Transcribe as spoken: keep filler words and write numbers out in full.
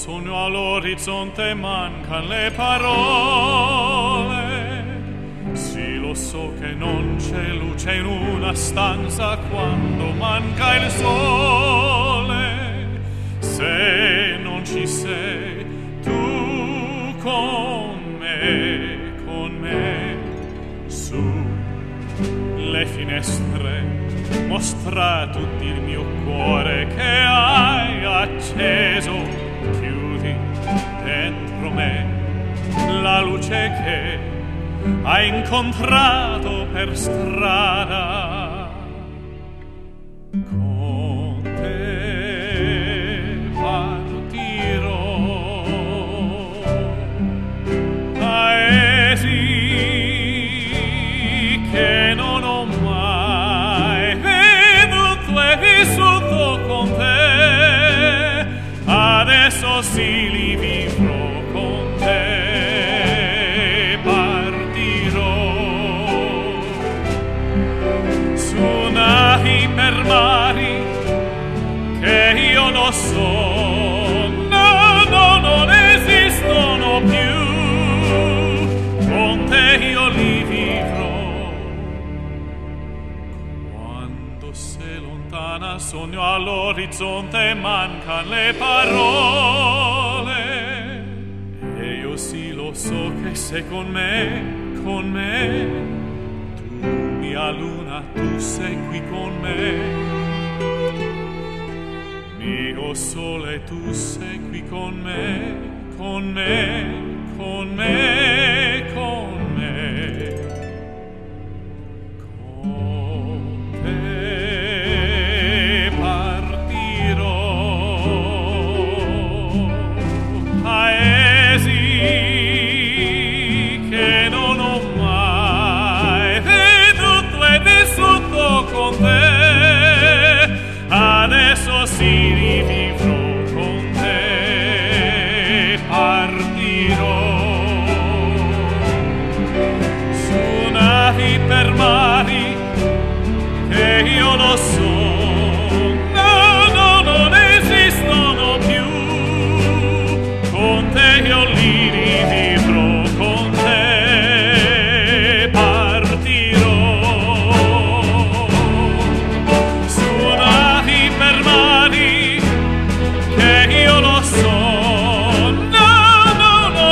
sogno all'orizzonte, mancan le parole. Sì, lo so che non c'è luce in una stanza quando manca il sole. Se non ci sei tu con me, con me, su le finestre mostra tutti il mio cuore che hai acceso, chiudi dentro me la luce che hai incontrato per strada. Con te partirò, paesi che non ho mai veduto e vissuto con te, adesso sì li vivrò con te. Per mari che io lo so, no, no, non esistono più, con te io li vivrò. Quando sei lontana sogno all'orizzonte, mancan le parole, e io sì lo so che sei con me, con me. Mia luna, tu sei qui con me, mio sole, tu sei qui con me, con me, con me, con me, con te partirò, paesi che non ho mai vissuto con te, adesso si rivivrò con te, partirò su navi per mari che io lo so.